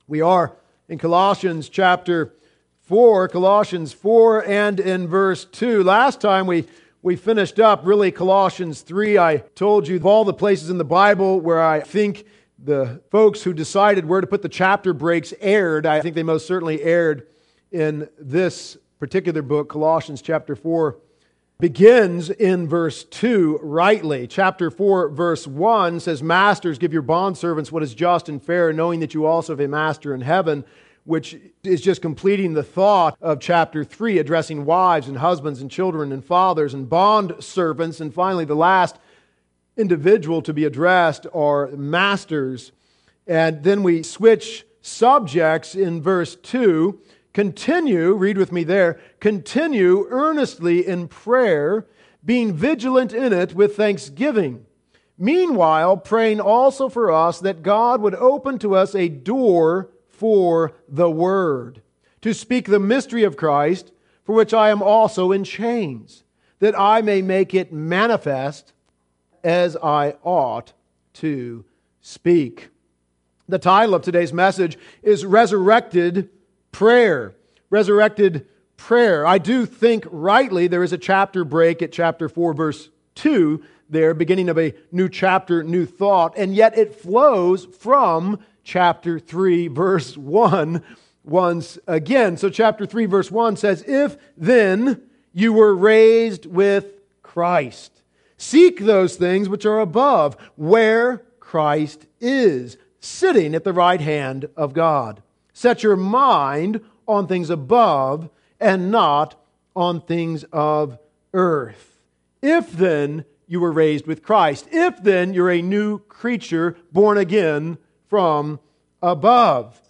We are in Colossians chapter 4, Colossians 4 and in verse 2. Last time we finished up really Colossians 3. I told you of all the places in the Bible where I think the folks who decided where to put the chapter breaks erred. I think they most certainly erred in this particular book. Colossians chapter 4 begins in verse 2 rightly. Chapter 4 verse 1 says, "Masters, give your bondservants what is just and fair, knowing that you also have a master in heaven," which is just completing the thought of chapter 3, addressing wives and husbands and children and fathers and bond servants. And finally, the last individual to be addressed are masters. And then we switch subjects in verse 2. Continue, read with me there, continue earnestly in prayer, being vigilant in it with thanksgiving. Meanwhile, praying also for us that God would open to us a door for the word, to speak the mystery of Christ, for which I am also in chains, that I may make it manifest as I ought to speak. The title of today's message is Resurrected Prayer. Resurrected prayer. I do think rightly there is a chapter break at chapter 4 verse 2 there, beginning of a new chapter, new thought, and yet it flows from chapter 3 verse 1 once again. So chapter 3 verse 1 says, "If then you were raised with Christ, seek those things which are above, where Christ is, sitting at the right hand of God. Set your mind on things above and not on things of earth." If then you were raised with Christ, if then you're a new creature born again from above.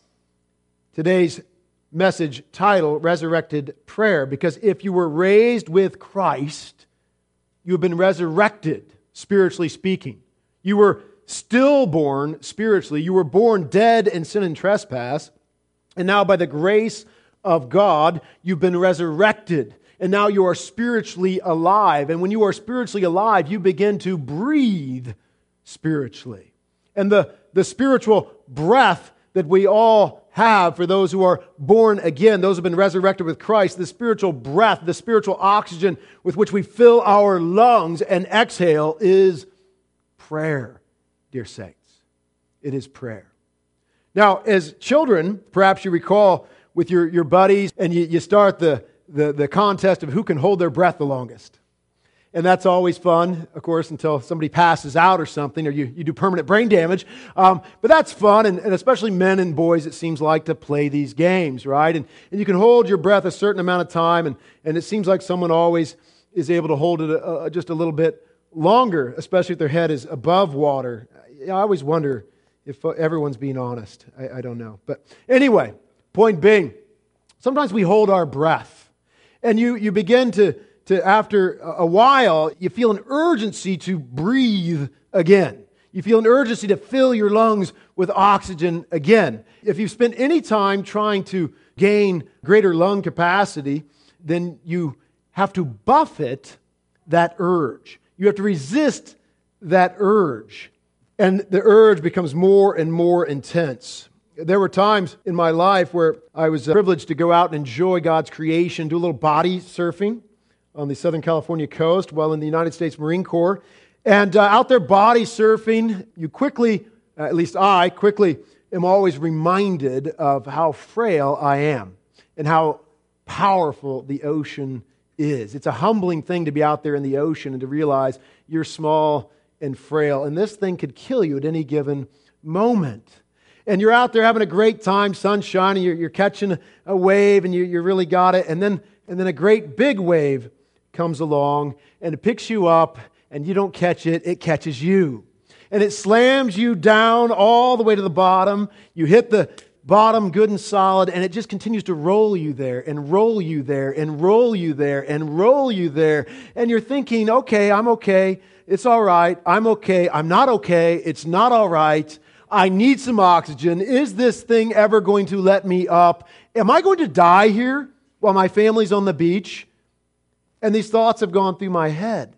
Today's message title, Resurrected Prayer, because if you were raised with Christ, you have been resurrected, spiritually speaking. You were stillborn spiritually. You were born dead in sin and trespass. And now by the grace of God, you've been resurrected. And now you are spiritually alive. And when you are spiritually alive, you begin to breathe spiritually. And the spiritual breath that we all have for those who are born again, those who have been resurrected with Christ, the spiritual breath, the spiritual oxygen with which we fill our lungs and exhale is prayer, dear saints. It is prayer. Now, as children, perhaps you recall with your buddies, and you start the contest of who can hold their breath the longest. And that's always fun, of course, until somebody passes out or something, or you do permanent brain damage. But that's fun, and especially men and boys, it seems like, to play these games, right? And you can hold your breath a certain amount of time, and it seems like someone always is able to hold it just a little bit longer, especially if their head is above water. I always wonder if everyone's being honest. I don't know. But anyway, point being, sometimes we hold our breath, and you begin to after a while, you feel an urgency to breathe again. You feel an urgency to fill your lungs with oxygen again. If you've spent any time trying to gain greater lung capacity, then you have to buffet that urge. You have to resist that urge. And the urge becomes more and more intense. There were times in my life where I was privileged to go out and enjoy God's creation, do a little body surfing on the Southern California coast while in the United States Marine Corps. And out there body surfing, you quickly, at least I quickly am always reminded of how frail I am and how powerful the ocean is. It's a humbling thing to be out there in the ocean and to realize you're small and frail, and this thing could kill you at any given moment. And you're out there having a great time, sun shining, you're catching a wave, and you really got it, and then a great big wave comes along, and it picks you up, and you don't catch it, it catches you. And it slams you down all the way to the bottom. You hit the bottom good and solid, and it just continues to roll you there, and roll you there, and roll you there, and roll you there. And you're thinking, okay, I'm okay, it's all right, I'm okay, I'm not okay, it's not all right, I need some oxygen. Is this thing ever going to let me up? Am I going to die here while my family's on the beach? And these thoughts have gone through my head.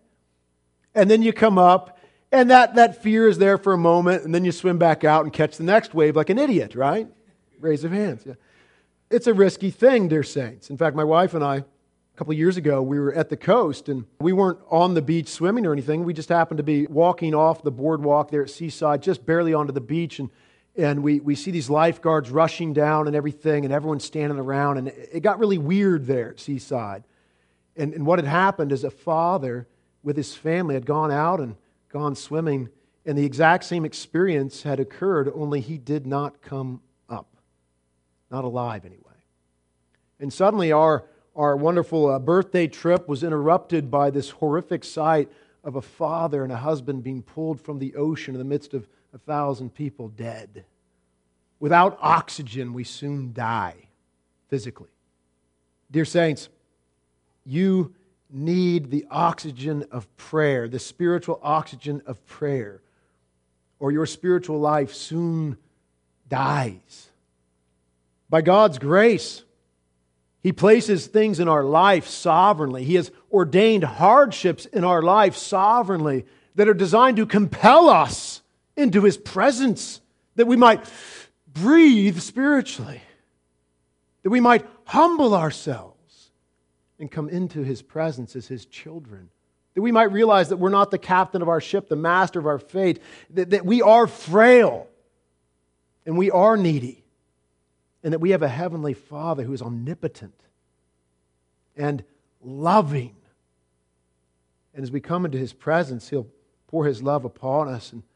And then you come up, and that fear is there for a moment, and then you swim back out and catch the next wave like an idiot, right? Raise of hands. Yeah. It's a risky thing, dear saints. In fact, my wife and I, a couple of years ago, we were at the coast, and we weren't on the beach swimming or anything. We just happened to be walking off the boardwalk there at Seaside, just barely onto the beach, and we see these lifeguards rushing down and everything, and everyone's standing around, and it got really weird there at Seaside. And what had happened is a father with his family had gone out and gone swimming, and the exact same experience had occurred, only he did not come up. Not alive, anyway. And suddenly our wonderful birthday trip was interrupted by this horrific sight of a father and a husband being pulled from the ocean in the midst of 1,000 people dead. Without oxygen, we soon die physically. Dear saints, you need the oxygen of prayer, the spiritual oxygen of prayer, or your spiritual life soon dies. By God's grace, He places things in our life sovereignly. He has ordained hardships in our life sovereignly that are designed to compel us into His presence, that we might breathe spiritually, that we might humble ourselves and come into His presence as His children, that we might realize that we're not the captain of our ship, the master of our fate, that we are frail and we are needy, and that we have a heavenly Father who is omnipotent and loving. And as we come into His presence, He'll pour His love upon us and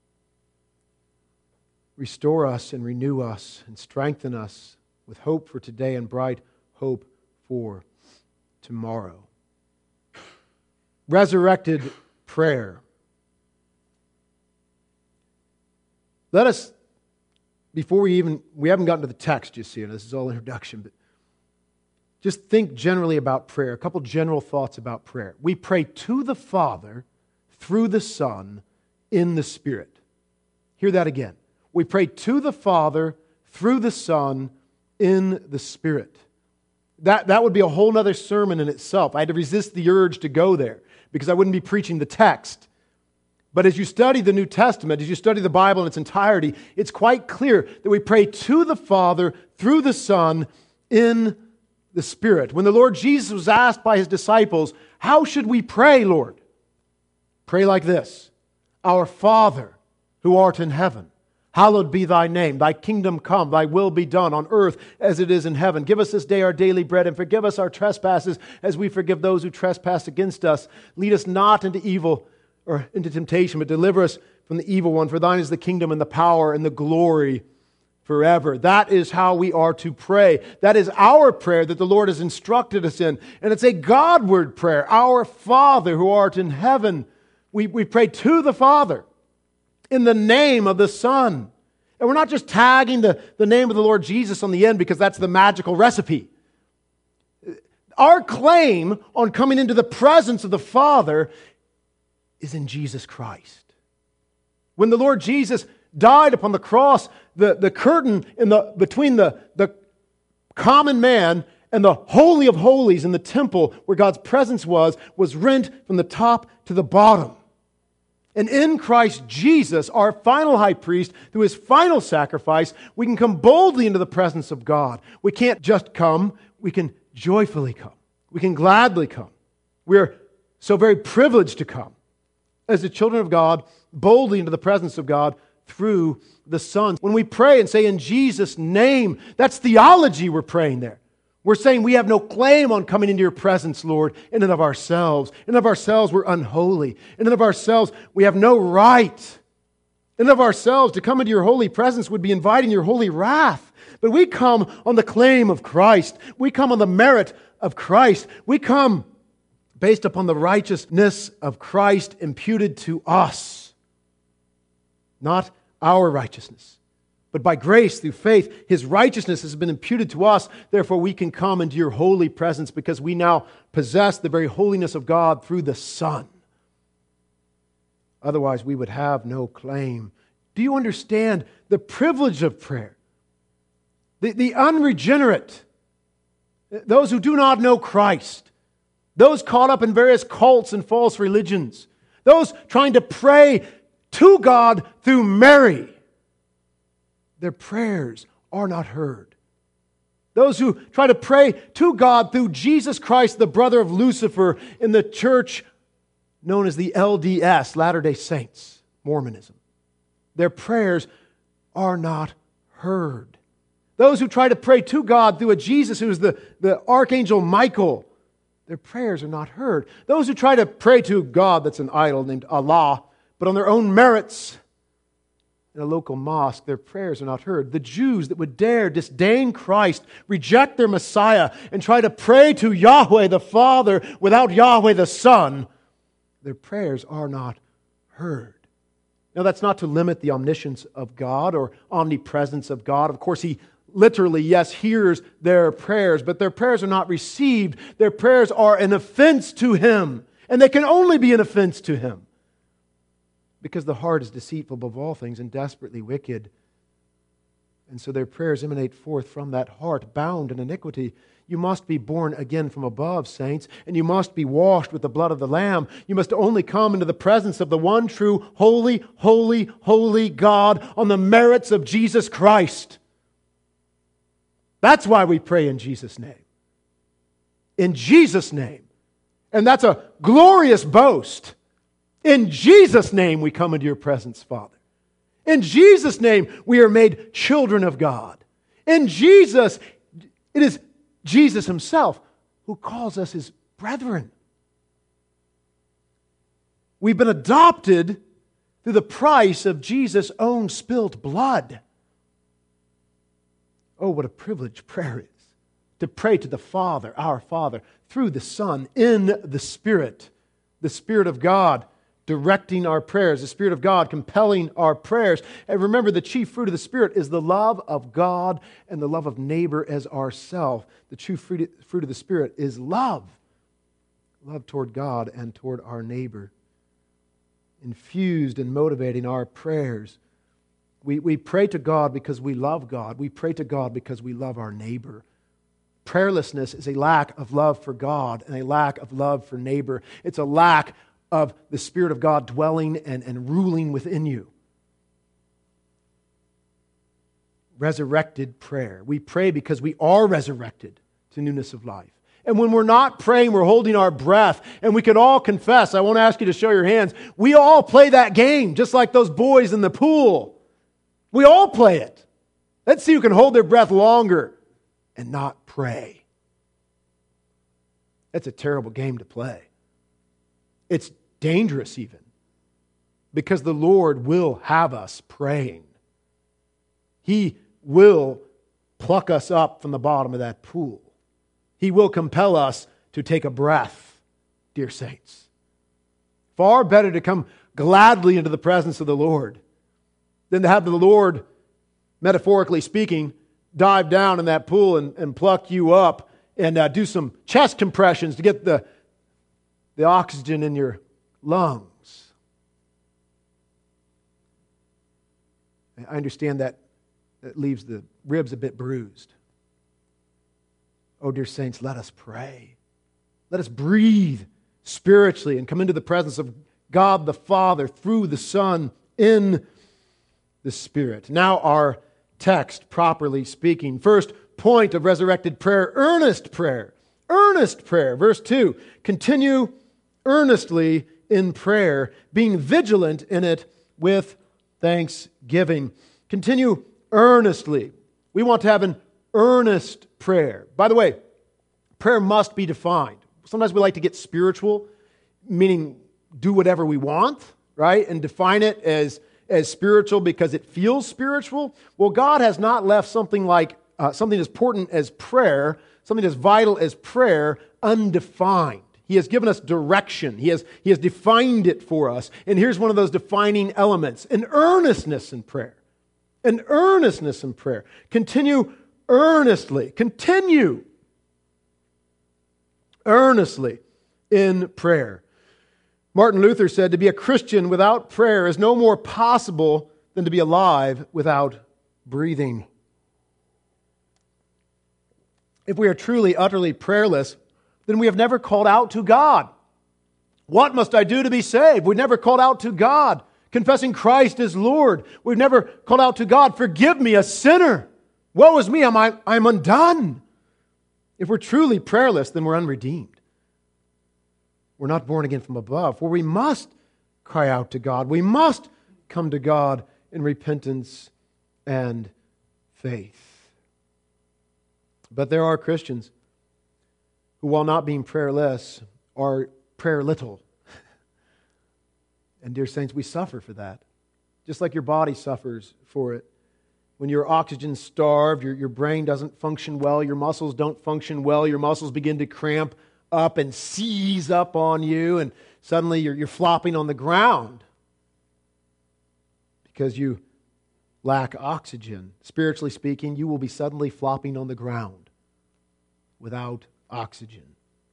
restore us and renew us and strengthen us with hope for today and bright hope for tomorrow. Resurrected prayer. Let us, before we haven't gotten to the text, you see, and this is all introduction, but just think generally about prayer. A couple general thoughts about prayer. We pray to the Father through the Son in the Spirit. Hear that again. We pray to the Father through the Son in the Spirit. That would be a whole other sermon in itself. I had to resist the urge to go there because I wouldn't be preaching the text. But as you study the New Testament, as you study the Bible in its entirety, it's quite clear that we pray to the Father through the Son in the Spirit. When the Lord Jesus was asked by His disciples, how should we pray, Lord? Pray like this: Our Father who art in heaven, hallowed be Thy name. Thy kingdom come, Thy will be done on earth as it is in heaven. Give us this day our daily bread, and forgive us our trespasses as we forgive those who trespass against us. Lead us not into evil or into temptation, but deliver us from the evil one. For Thine is the kingdom and the power and the glory forever. That is how we are to pray. That is our prayer that the Lord has instructed us in. And it's a Godward prayer. Our Father who art in heaven. We pray to the Father in the name of the Son. And we're not just tagging the name of the Lord Jesus on the end because that's the magical recipe. Our claim on coming into the presence of the Father is in Jesus Christ. When the Lord Jesus died upon the cross, the curtain between the common man and the Holy of Holies in the temple where God's presence was rent from the top to the bottom. And in Christ Jesus, our final high priest, through His final sacrifice, we can come boldly into the presence of God. We can't just come, we can joyfully come. We can gladly come. We're so very privileged to come as the children of God, boldly into the presence of God through the Son. When we pray and say in Jesus' name, that's theology we're praying there. We're saying we have no claim on coming into Your presence, Lord, in and of ourselves. In and of ourselves, we're unholy. In and of ourselves, we have no right. In and of ourselves, to come into Your holy presence would be inviting Your holy wrath. But we come on the claim of Christ. We come on the merit of Christ. We come based upon the righteousness of Christ imputed to us. Not our righteousness, but by grace through faith, His righteousness has been imputed to us. Therefore, we can come into Your holy presence because we now possess the very holiness of God through the Son. Otherwise, we would have no claim. Do you understand the privilege of prayer? The unregenerate, those who do not know Christ, those caught up in various cults and false religions, those trying to pray to God through Mary, their prayers are not heard. Those who try to pray to God through Jesus Christ, the brother of Lucifer, in the church known as the LDS, Latter-day Saints, Mormonism. Their prayers are not heard. Those who try to pray to God through a Jesus who is the Archangel Michael, their prayers are not heard. Those who try to pray to God that's an idol named Allah, but on their own merits, in a local mosque, their prayers are not heard. The Jews that would dare disdain Christ, reject their Messiah, and try to pray to Yahweh the Father without Yahweh the Son, their prayers are not heard. Now, that's not to limit the omniscience of God or omnipresence of God. Of course, He literally, yes, hears their prayers, but their prayers are not received. Their prayers are an offense to Him, and they can only be an offense to Him, because the heart is deceitful above all things and desperately wicked. And so their prayers emanate forth from that heart, bound in iniquity. You must be born again from above, saints, and you must be washed with the blood of the Lamb. You must only come into the presence of the one true, holy, holy, holy God on the merits of Jesus Christ. That's why we pray in Jesus' name. In Jesus' name. And that's a glorious boast. In Jesus' name we come into your presence, Father. In Jesus' name we are made children of God. In Jesus, it is Jesus Himself who calls us His brethren. We've been adopted through the price of Jesus' own spilt blood. Oh, what a privilege prayer is. To pray to the Father, our Father, through the Son, in the Spirit of God, directing our prayers, the Spirit of God compelling our prayers. And remember, the chief fruit of the Spirit is the love of God and the love of neighbor as ourself. The true fruit of the Spirit is love. Love toward God and toward our neighbor. Infused and motivating our prayers. We pray to God because we love God. We pray to God because we love our neighbor. Prayerlessness is a lack of love for God and a lack of love for neighbor. It's a lack of the Spirit of God dwelling and ruling within you. Resurrected prayer. We pray because we are resurrected to newness of life. And when we're not praying, we're holding our breath. And we can all confess, I won't ask you to show your hands, we all play that game, just like those boys in the pool. We all play it. Let's see who can hold their breath longer and not pray. That's a terrible game to play. It's dangerous even, because the Lord will have us praying. He will pluck us up from the bottom of that pool. He will compel us to take a breath, dear saints. Far better to come gladly into the presence of the Lord than to have the Lord, metaphorically speaking, dive down in that pool and pluck you up and do some chest compressions to get the oxygen in your lungs. I understand that leaves the ribs a bit bruised. Oh, dear saints, let us pray. Let us breathe spiritually and come into the presence of God the Father through the Son in the Spirit. Now our text, properly speaking. First point of resurrected prayer, earnest prayer. Earnest prayer. Verse 2, continue earnestly in prayer, being vigilant in it with thanksgiving. Continue earnestly. We want to have an earnest prayer. By the way, prayer must be defined. Sometimes we like to get spiritual, meaning do whatever we want, right? And define it as spiritual because it feels spiritual. Well, God has not left something like something as important as prayer, something as vital as prayer, undefined. He has given us direction. He has defined it for us. And here's one of those defining elements, an earnestness in prayer. An earnestness in prayer. Continue earnestly. Continue earnestly in prayer. Martin Luther said, to be a Christian without prayer is no more possible than to be alive without breathing. If we are truly, utterly prayerless, then we have never called out to God. What must I do to be saved? We've never called out to God, confessing Christ as Lord. We've never called out to God, forgive me, a sinner. Woe is me, I'm undone. If we're truly prayerless, then we're unredeemed. We're not born again from above, for we must cry out to God. We must come to God in repentance and faith. But there are Christians who, while not being prayerless, are prayer little. And dear saints, we suffer for that. Just like your body suffers for it. When you're oxygen starved, your brain doesn't function well, your muscles don't function well, your muscles begin to cramp up and seize up on you, and suddenly you're flopping on the ground because you lack oxygen. Spiritually speaking, you will be suddenly flopping on the ground without oxygen.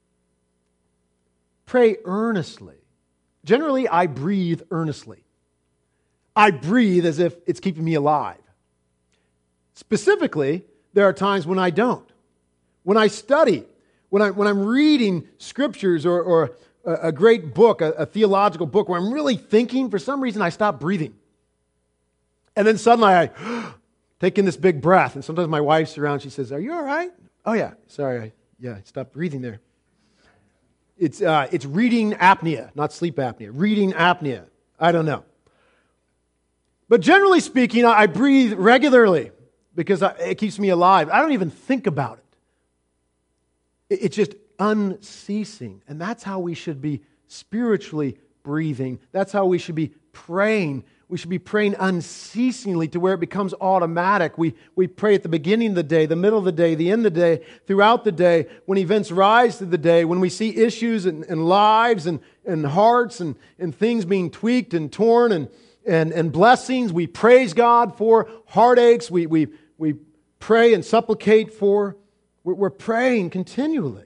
Pray earnestly. Generally, I breathe earnestly. I breathe as if it's keeping me alive. Specifically, there are times when I don't. When I study, when I'm reading scriptures or a great book, a theological book, where I'm really thinking, for some reason I stop breathing. And then suddenly I take in this big breath. And sometimes my wife's around, she says, "Are you all right?" "Oh yeah, sorry, I stopped breathing there." It's reading apnea, not sleep apnea. Reading apnea. I don't know. But generally speaking, I breathe regularly because it keeps me alive. I don't even think about it. It's just unceasing. And that's how we should be spiritually breathing. That's how we should be praying. We should be praying unceasingly to where it becomes automatic. We pray at the beginning of the day, the middle of the day, the end of the day, throughout the day, when events rise through the day, when we see issues and lives and hearts and things being tweaked and torn and blessings. We praise God for heartaches. We pray and supplicate for. We're praying continually,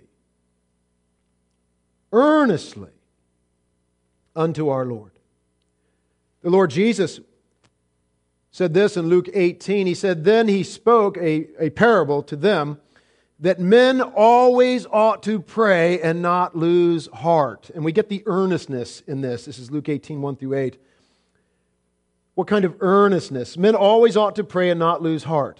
earnestly unto our Lord. The Lord Jesus said this in Luke 18. He said, "Then he spoke a parable to them that men always ought to pray and not lose heart." And we get the earnestness in this. This is Luke 18, 1 through 8. What kind of earnestness? Men always ought to pray and not lose heart.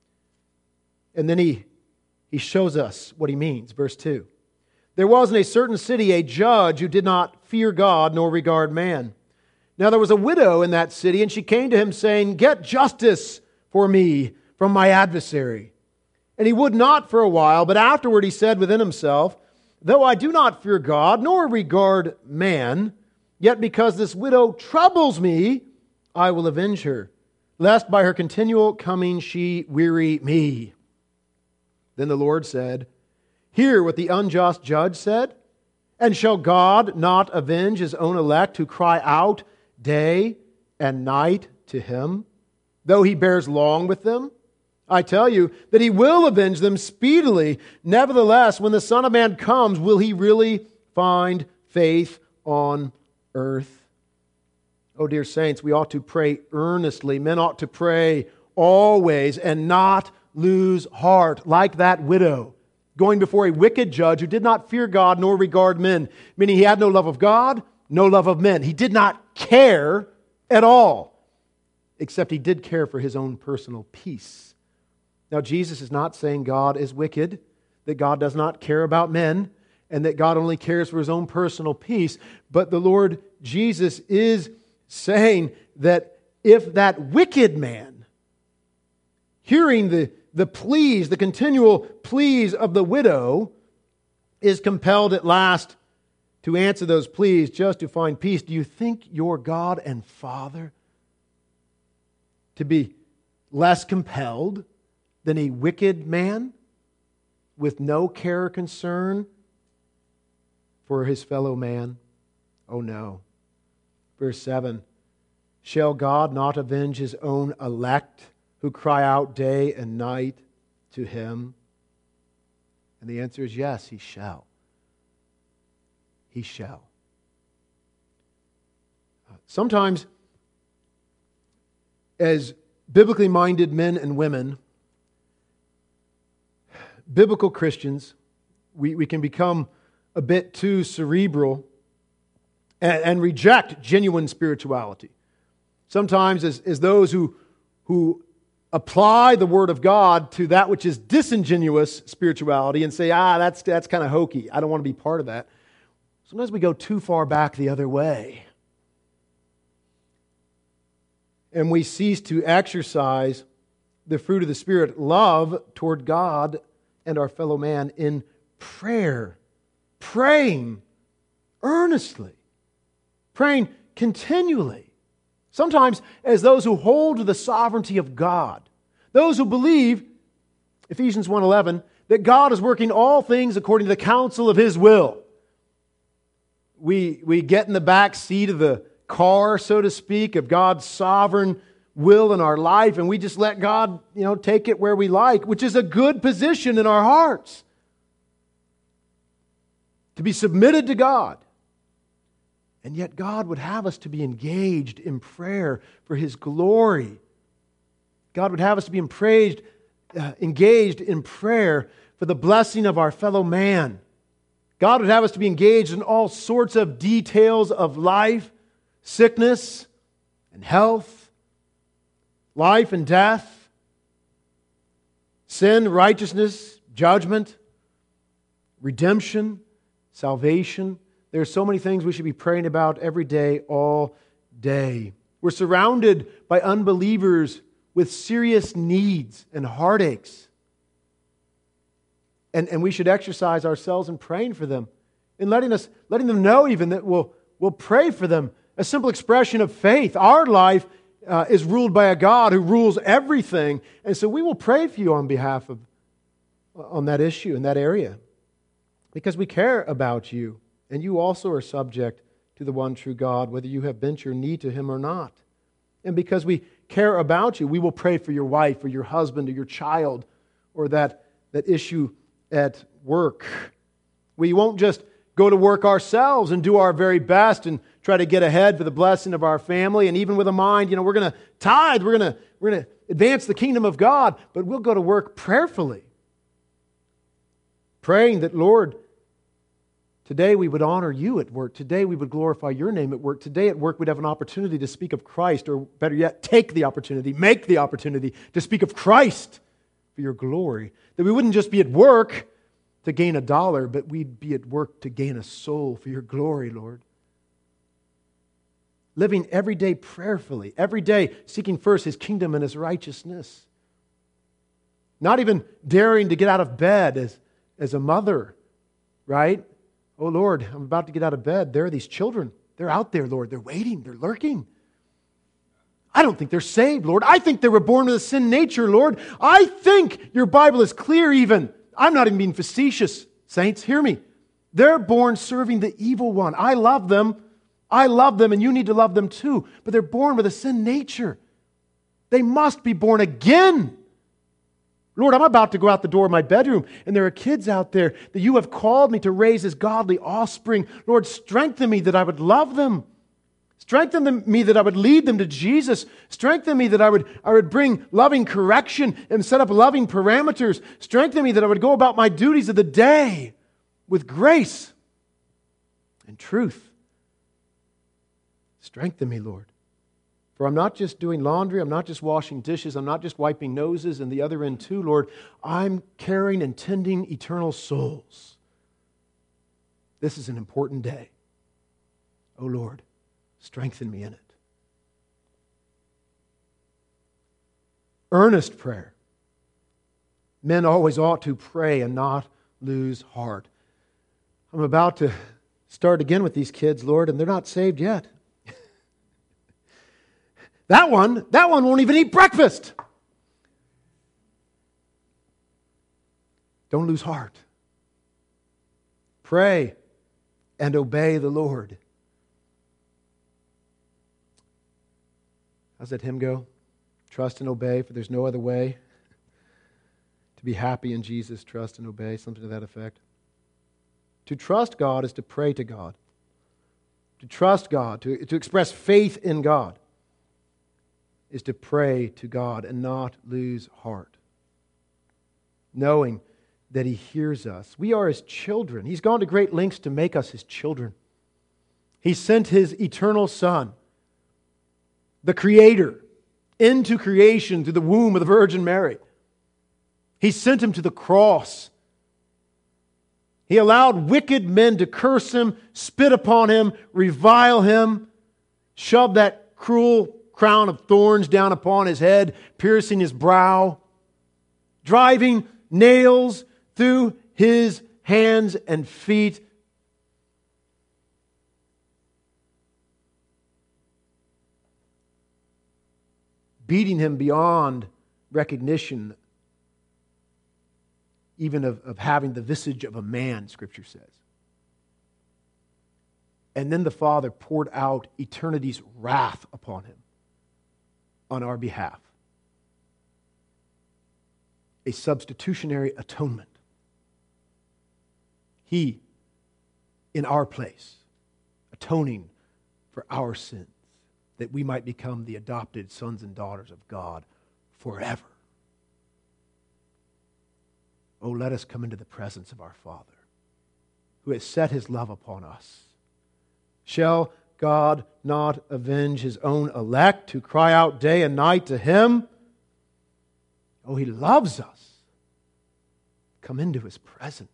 And then he shows us what he means. Verse 2. "There was in a certain city a judge who did not fear God nor regard man. Now there was a widow in that city, and she came to him saying, 'Get justice for me from my adversary.' And he would not for a while, but afterward he said within himself, 'Though I do not fear God nor regard man, yet because this widow troubles me, I will avenge her, lest by her continual coming she weary me.' Then the Lord said, 'Hear what the unjust judge said. And shall God not avenge his own elect who cry out day and night to him, though he bears long with them? I tell you that he will avenge them speedily. Nevertheless, when the Son of Man comes, will he really find faith on earth?'" Oh, dear saints, we ought to pray earnestly. Men ought to pray always and not lose heart, like that widow going before a wicked judge who did not fear God nor regard men, meaning he had no love of God, no love of men. He did not care at all, except he did care for his own personal peace. Now, Jesus is not saying God is wicked, that God does not care about men, and that God only cares for his own personal peace. But the Lord Jesus is saying that if that wicked man, hearing the pleas, the continual pleas of the widow, is compelled at last to answer those pleas just to find peace, do you think your God and Father to be less compelled than a wicked man with no care or concern for his fellow man? Oh no. Verse 7, "Shall God not avenge his own elect who cry out day and night to him?" And the answer is yes, he shall. He shall. Sometimes, as biblically minded men and women, biblical Christians, we can become a bit too cerebral and reject genuine spirituality. Sometimes as those who apply the Word of God to that which is disingenuous spirituality and say, that's kind of hokey. I don't want to be part of that. Sometimes we go too far back the other way. And we cease to exercise the fruit of the Spirit, love toward God and our fellow man in prayer. Praying earnestly. Praying continually. Sometimes as those who hold to the sovereignty of God. Those who believe, Ephesians 1:11, that God is working all things according to the counsel of His will. We get in the back seat of the car, so to speak, of God's sovereign will in our life, and we just let God, take it where we like, which is a good position in our hearts. To be submitted to God. And yet God would have us to be engaged in prayer for His glory. God would have us to be engaged in prayer for the blessing of our fellow man. God would have us to be engaged in all sorts of details of life, sickness and health, life and death, sin, righteousness, judgment, redemption, salvation. There are so many things we should be praying about every day, all day. We're surrounded by unbelievers with serious needs and heartaches. And we should exercise ourselves in praying for them and letting them know even that we'll pray for them. A simple expression of faith. Our life is ruled by a God who rules everything. And so we will pray for you on that issue, in that area. Because we care about you. And you also are subject to the one true God, whether you have bent your knee to Him or not. And because we care about you, we will pray for your wife or your husband or your child or that issue at work. We won't just go to work ourselves and do our very best and try to get ahead for the blessing of our family. And even with a mind, we're going to tithe, we're going to advance the kingdom of God, but we'll go to work prayerfully. Praying that, Lord, today we would honor you at work. Today we would glorify your name at work. Today at work we'd have an opportunity to speak of Christ, or better yet, make the opportunity to speak of Christ for your glory. That we wouldn't just be at work to gain $1, but we'd be at work to gain a soul for your glory, Lord. Living every day prayerfully, every day seeking first His kingdom and His righteousness. Not even daring to get out of bed as a mother, right? Oh, Lord, I'm about to get out of bed. There are these children. They're out there, Lord. They're waiting. They're lurking. I don't think they're saved, Lord. I think they were born with a sin nature, Lord. I think your Bible is clear even. I'm not even being facetious. Saints, hear me. They're born serving the evil one. I love them, and you need to love them too. But they're born with a sin nature. They must be born again. Lord, I'm about to go out the door of my bedroom, and there are kids out there that you have called me to raise as godly offspring. Lord, strengthen me that I would love them. Strengthen me that I would lead them to Jesus. Strengthen me that I would bring loving correction and set up loving parameters. Strengthen me that I would go about my duties of the day with grace and truth. Strengthen me, Lord. For I'm not just doing laundry, I'm not just washing dishes, I'm not just wiping noses and the other end too, Lord. I'm caring and tending eternal souls. This is an important day. Oh Lord, strengthen me in it. Earnest prayer. Men always ought to pray and not lose heart. I'm about to start again with these kids, Lord, and they're not saved yet. That one won't even eat breakfast. Don't lose heart. Pray and obey the Lord. How's that hymn go? Trust and obey, for there's no other way. To be happy in Jesus, trust and obey, something to that effect. To trust God is to pray to God. To trust God, to express faith in God, is to pray to God and not lose heart. Knowing that He hears us. We are His children. He's gone to great lengths to make us His children. He sent His eternal Son, the Creator, into creation through the womb of the Virgin Mary. He sent him to the cross. He allowed wicked men to curse him, spit upon him, revile him, shove that cruel crown of thorns down upon his head, piercing his brow, driving nails through his hands and feet. Beating him beyond recognition, even of having the visage of a man, Scripture says. And then the Father poured out eternity's wrath upon him on our behalf. A substitutionary atonement. He, in our place, atoning for our sins, that we might become the adopted sons and daughters of God forever. Oh, let us come into the presence of our Father, who has set his love upon us. Shall God not avenge his own elect who cry out day and night to him? Oh, he loves us. Come into his presence.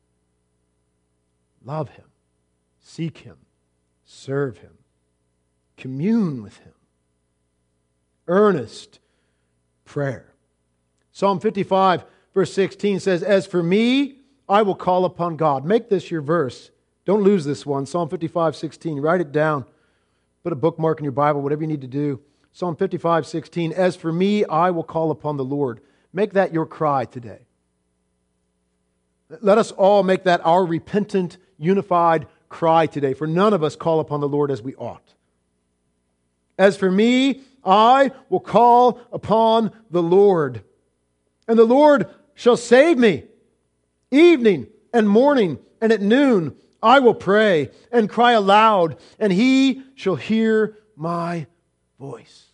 Love him. Seek him. Serve him. Commune with him. Earnest prayer. Psalm 55, verse 16 says, "As for me, I will call upon God." Make this your verse. Don't lose this one. Psalm 55, 16. Write it down. Put a bookmark in your Bible, whatever you need to do. Psalm 55, 16. "As for me, I will call upon the Lord." Make that your cry today. Let us all make that our repentant, unified cry today, for none of us call upon the Lord as we ought. "As for me, I will call upon the Lord, and the Lord shall save me. Evening and morning and at noon I will pray and cry aloud, and he shall hear my voice."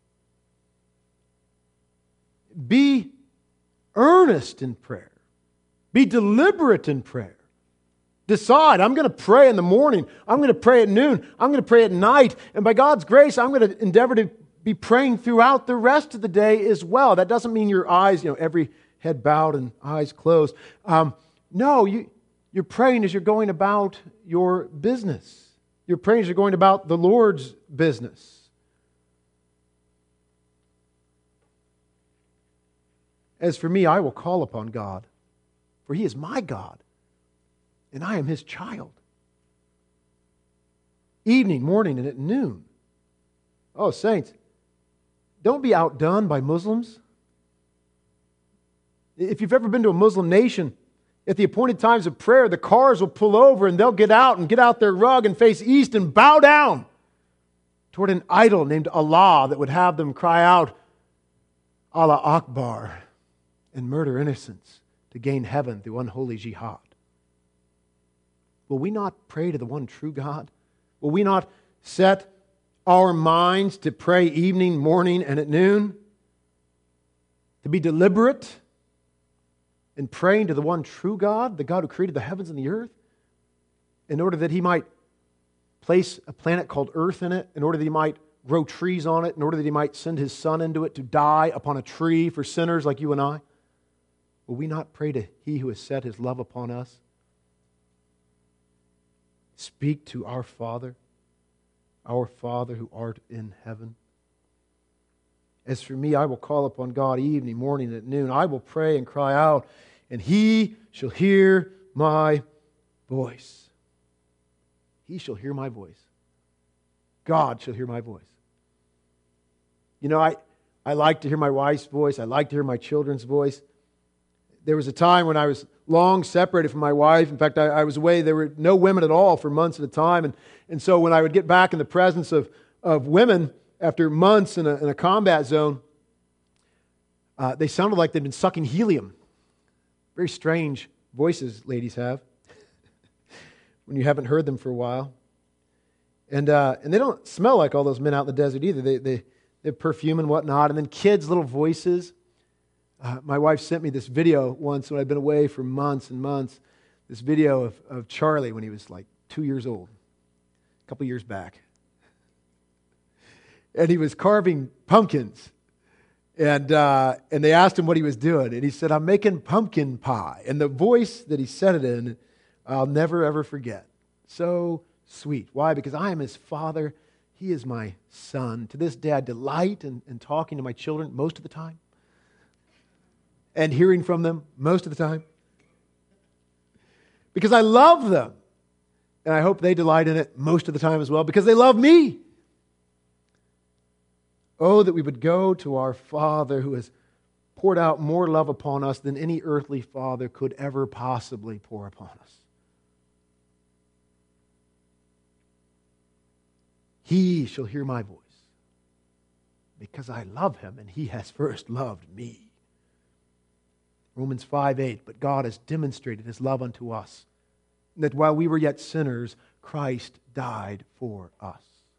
Be earnest in prayer. Be deliberate in prayer. Decide, I'm going to pray in the morning. I'm going to pray at noon. I'm going to pray at night. And by God's grace, I'm going to endeavor to be praying throughout the rest of the day as well. That doesn't mean your eyes, every head bowed and eyes closed. No, you're praying as you're going about your business. You're praying as you're going about the Lord's business. "As for me, I will call upon God, for he is my God, and I am his child. Evening, morning, and at noon." Oh, saints, don't be outdone by Muslims. If you've ever been to a Muslim nation, at the appointed times of prayer, the cars will pull over and they'll get out their rug and face east and bow down toward an idol named Allah that would have them cry out, "Allah Akbar," and murder innocents to gain heaven through unholy jihad. Will we not pray to the one true God? Will we not set our minds to pray evening, morning, and at noon? To be deliberate in praying to the one true God, the God who created the heavens and the earth, in order that he might place a planet called Earth in it, in order that he might grow trees on it, in order that he might send his Son into it to die upon a tree for sinners like you and I? Will we not pray to he who has set his love upon us? Speak to our Father who art in heaven. "As for me, I will call upon God evening, morning, and at noon. I will pray and cry out, and he shall hear my voice." He shall hear my voice. God shall hear my voice. I like to hear my wife's voice. I like to hear my children's voice. There was a time when I was long separated from my wife. In fact, I was away. There were no women at all for months at a time. And so when I would get back in the presence of women after months in a combat zone, they sounded like they'd been sucking helium. Very strange voices ladies have when you haven't heard them for a while. And they don't smell like all those men out in the desert either. They have perfume and whatnot. And then kids' little voices. My wife sent me this video once when I'd been away for months and months. This video of Charlie when he was like 2 years old, a couple years back. And he was carving pumpkins And they asked him what he was doing. And he said, I'm making pumpkin pie. And the voice that he said it in, I'll never, ever forget. So sweet. Why? Because I am his father. He is my son. To this day, I delight in talking to my children most of the time. And hearing from them most of the time. Because I love them. And I hope they delight in it most of the time as well. Because they love me. Oh, that we would go to our Father who has poured out more love upon us than any earthly father could ever possibly pour upon us. He shall hear my voice because I love him and he has first loved me. Romans 5:8, but God has demonstrated his love unto us, that while we were yet sinners, Christ died for us.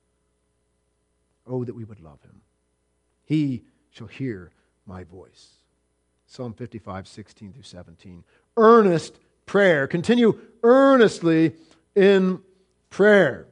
Oh, that we would love him. He shall hear my voice. Psalm 55:16 through 17. Earnest prayer. Continue earnestly in prayer.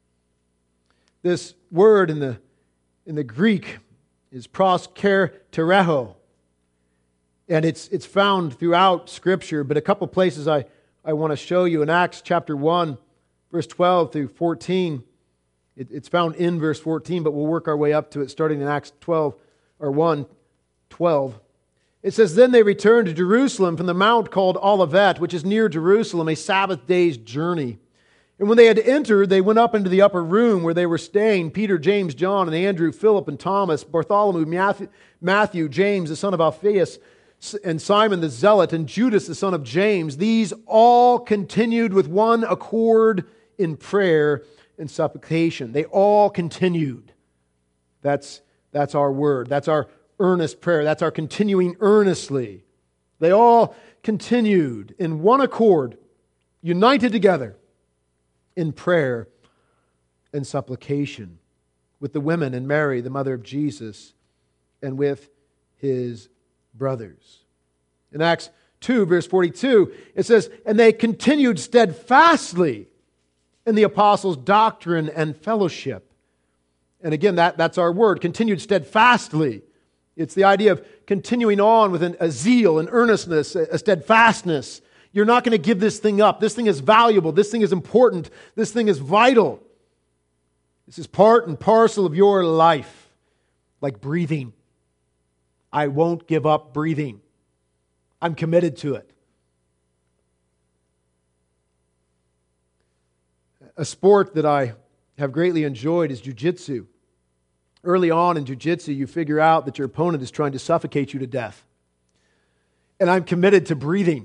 This word in the Greek is proskertereho. And it's found throughout Scripture, but a couple places I want to show you. In Acts chapter 1, verse 12 through 14, it's found in verse 14, but we'll work our way up to it starting in Acts 12, or 1:12. It says, Then they returned to Jerusalem from the mount called Olivet, which is near Jerusalem, a Sabbath day's journey. And when they had entered, they went up into the upper room where they were staying, Peter, James, John, and Andrew, Philip, and Thomas, Bartholomew, Matthew, James, the son of Alphaeus, and Simon the Zealot, and Judas, the son of James. These all continued with one accord in prayer and supplication. They all continued. That's our word. That's our earnest prayer. That's our continuing earnestly. They all continued in one accord, united together in prayer and supplication with the women and Mary, the mother of Jesus, and with his brothers. In Acts 2, verse 42, it says, And they continued steadfastly in the apostles' doctrine and fellowship. And again, that's our word, continued steadfastly. It's the idea of continuing on with a zeal, an earnestness, a steadfastness. You're not going to give this thing up. This thing is valuable. This thing is important. This thing is vital. This is part and parcel of your life, like breathing. I won't give up breathing. I'm committed to it. A sport that I have greatly enjoyed is jiu-jitsu. Early on in jiu-jitsu, you figure out that your opponent is trying to suffocate you to death. And I'm committed to breathing.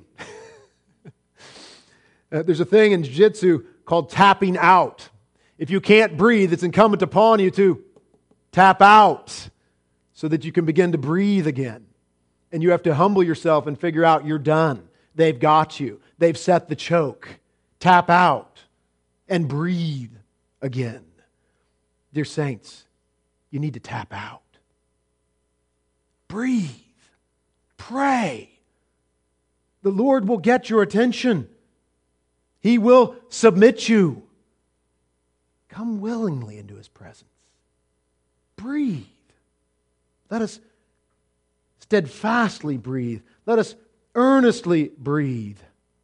There's a thing in jiu-jitsu called tapping out. If you can't breathe, it's incumbent upon you to tap out so that you can begin to breathe again. And you have to humble yourself and figure out you're done. They've got you. They've set the choke. Tap out and breathe again. Dear saints, you need to tap out. Breathe. Pray. The Lord will get your attention. He will submit you. Come willingly into His presence. Breathe. Let us steadfastly breathe. Let us earnestly breathe.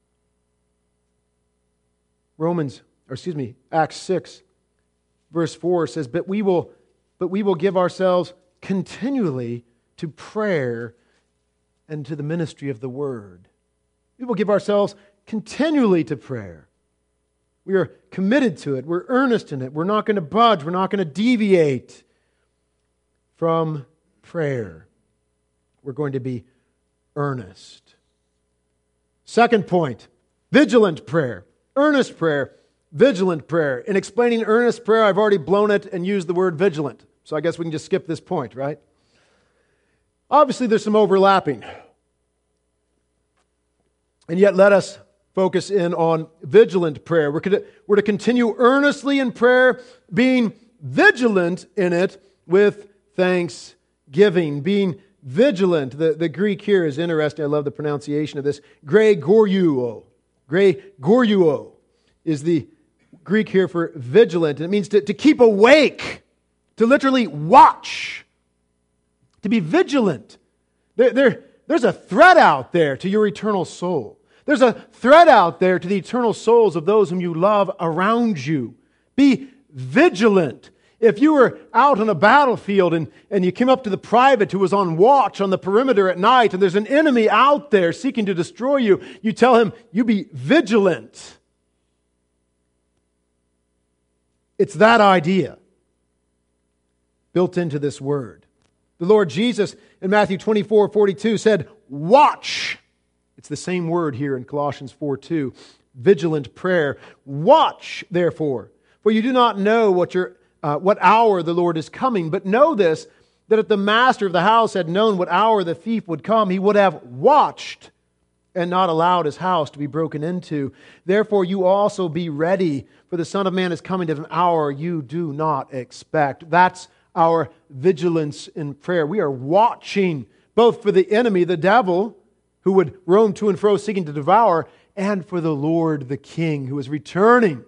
Acts 6, verse 4 says, But we will give ourselves continually to prayer and to the ministry of the Word. We will give ourselves continually to prayer. We are committed to it. We're earnest in it. We're not going to budge. We're not going to deviate from prayer. We're going to be earnest. Second point, vigilant prayer. Earnest prayer, vigilant prayer. In explaining earnest prayer, I've already blown it and used the word vigilant. So I guess we can just skip this point, right? Obviously, there's some overlapping. And yet, let us focus in on vigilant prayer. We're to continue earnestly in prayer, being vigilant in it with thanksgiving. Being vigilant. The Greek here is interesting. I love the pronunciation of this. Gregoriuo. Gregoriuo is the Greek here for vigilant. And it means to keep awake, to literally watch. To be vigilant. There's a threat out there to your eternal soul. There's a threat out there to the eternal souls of those whom you love around you. Be vigilant. If you were out on a battlefield and you came up to the private who was on watch on the perimeter at night and there's an enemy out there seeking to destroy you, you tell him, you be vigilant. It's that idea built into this word. The Lord Jesus in Matthew 24:42 said, watch. It's the same word here in Colossians 4:2. Vigilant prayer. Watch, therefore, for you do not know what hour the Lord is coming. But know this, that if the master of the house had known what hour the thief would come, he would have watched and not allowed his house to be broken into. Therefore you also be ready, for the Son of Man is coming at an hour you do not expect. That's our vigilance in prayer. We are watching both for the enemy, the devil, who would roam to and fro seeking to devour, and for the Lord, the King, who is returning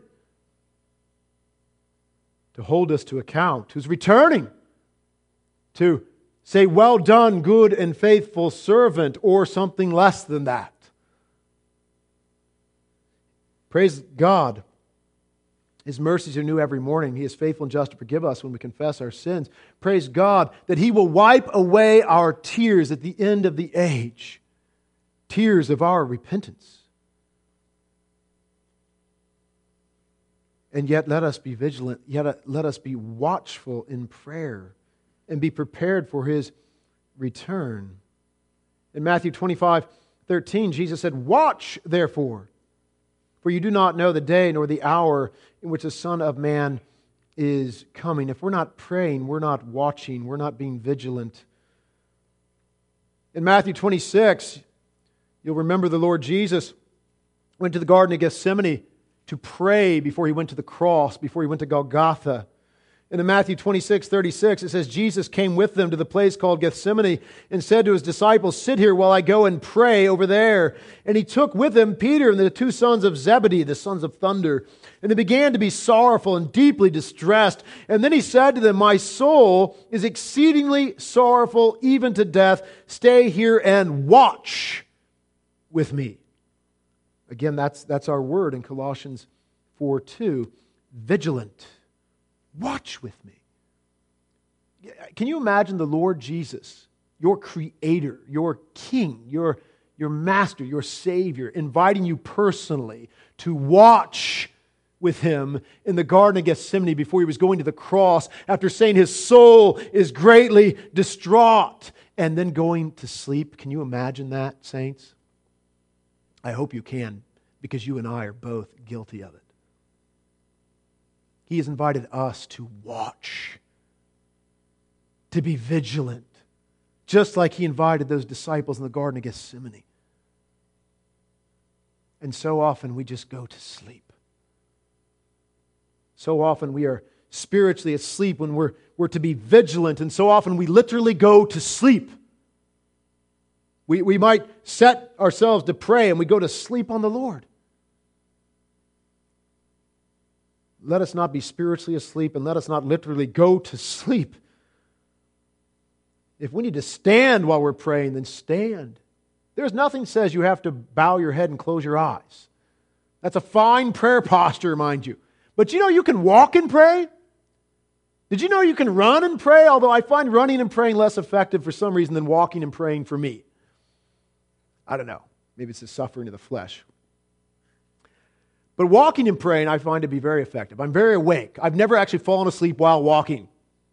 to hold us to account, who's returning to say, well done, good and faithful servant, or something less than that. Praise God. His mercies are new every morning. He is faithful and just to forgive us when we confess our sins. Praise God that He will wipe away our tears at the end of the age. Tears of our repentance. And yet let us be vigilant, yet let us be watchful in prayer and be prepared for His return. In Matthew 25:13, Jesus said, watch therefore, for you do not know the day nor the hour in which the Son of Man is coming. If we're not praying, we're not watching, we're not being vigilant. In Matthew 26, you'll remember the Lord Jesus went to the Garden of Gethsemane to pray before He went to the cross, before He went to Golgotha. And in Matthew 26:36, it says, Jesus came with them to the place called Gethsemane and said to His disciples, sit here while I go and pray over there. And He took with Him Peter and the two sons of Zebedee, the sons of thunder. And they began to be sorrowful and deeply distressed. And then He said to them, my soul is exceedingly sorrowful, even to death. Stay here and watch with me. Again, that's our word in Colossians 4:2. Vigilant. Watch with me. Can you imagine the Lord Jesus, your Creator, your King, your Master, your Savior, inviting you personally to watch with Him in the Garden of Gethsemane before He was going to the cross, after saying His soul is greatly distraught, and then going to sleep? Can you imagine that, saints? I hope you can, because you and I are both guilty of it. He has invited us to watch, to be vigilant, just like He invited those disciples in the Garden of Gethsemane. And so often we just go to sleep. So often we are spiritually asleep when we're to be vigilant, and so often we literally go to sleep. We might set ourselves to pray and we go to sleep on the Lord. Let us not be spiritually asleep, and let us not literally go to sleep. If we need to stand while we're praying, then stand. There's nothing says you have to bow your head and close your eyes. That's a fine prayer posture, mind you. But you know you can walk and pray? Did you know you can run and pray? Although I find running and praying less effective for some reason than walking and praying for me. I don't know. Maybe it's the suffering of the flesh. But walking and praying I find to be very effective. I'm very awake. I've never actually fallen asleep while walking.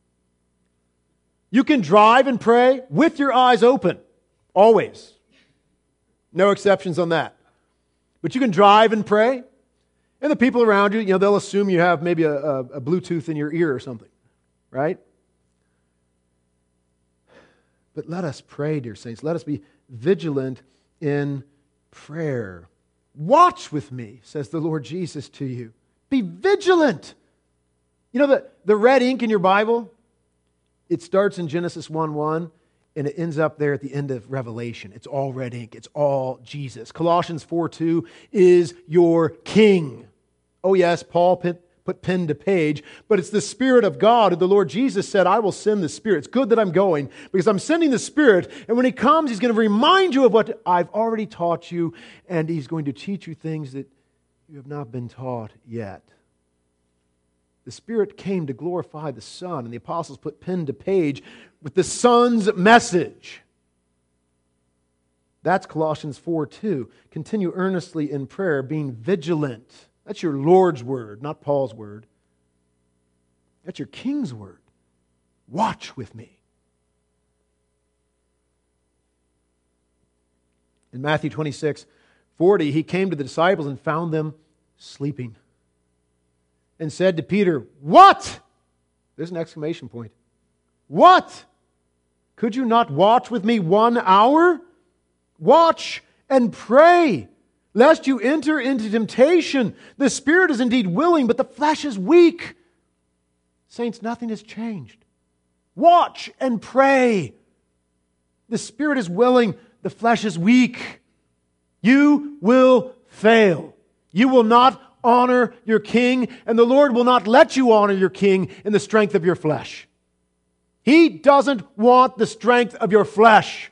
You can drive and pray with your eyes open. Always. No exceptions on that. But you can drive and pray. And the people around you, they'll assume you have maybe a Bluetooth in your ear or something. Right? But let us pray, dear saints. Let us be vigilant in prayer. Watch with me, says the Lord Jesus to you. Be vigilant. You know the red ink in your Bible? It starts in Genesis 1:1 and it ends up there at the end of Revelation. It's all red ink. It's all Jesus. Colossians 4:2 is your King. Oh yes, Paul put put pen to page, but it's the Spirit of God. The Lord Jesus said, I will send the Spirit. It's good that I'm going because I'm sending the Spirit, and when He comes, He's going to remind you of what I've already taught you, and He's going to teach you things that you have not been taught yet. The Spirit came to glorify the Son, and the apostles put pen to page with the Son's message. That's Colossians 4:2. Continue earnestly in prayer, being vigilant. That's your Lord's word, not Paul's word. That's your King's word. Watch with me. In Matthew 26:40, He came to the disciples and found them sleeping, and said to Peter, "What?" There's an exclamation point. "What? Could you not watch with me 1 hour? Watch and pray, lest you enter into temptation. The spirit is indeed willing, but the flesh is weak." Saints, nothing has changed. Watch and pray. The spirit is willing, the flesh is weak. You will fail. You will not honor your king, and the Lord will not let you honor your king in the strength of your flesh. He doesn't want the strength of your flesh.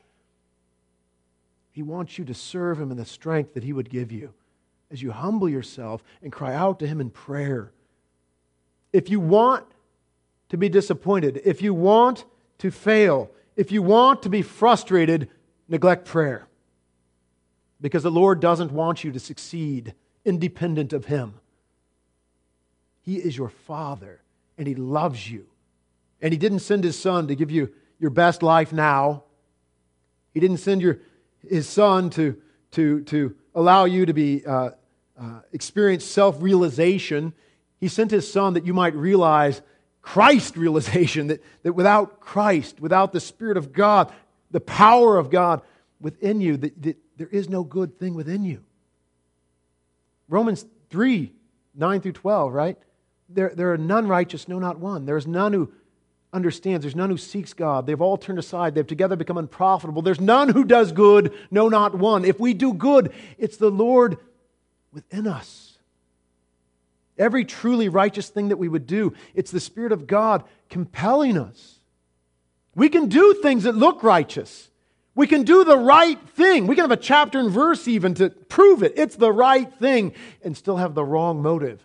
He wants you to serve Him in the strength that He would give you as you humble yourself and cry out to Him in prayer. If you want to be disappointed, if you want to fail, if you want to be frustrated, neglect prayer. Because the Lord doesn't want you to succeed independent of Him. He is your Father, and He loves you. And He didn't send His Son to give you your best life now. He didn't send His Son to allow you to be experience self-realization. He sent His Son that you might realize Christ realization, that without Christ, without the Spirit of God, the power of God within you, that there is no good thing within you. Romans 3:9-12, right? There are none righteous, no, not one. There is none who understands. There's none who seeks God. They've all turned aside. They've together become unprofitable. There's none who does good, no, not one. If we do good, it's the Lord within us. Every truly righteous thing that we would do, it's the Spirit of God compelling us. We can do things that look righteous. We can do the right thing. We can have a chapter and verse even to prove it. It's the right thing and still have the wrong motive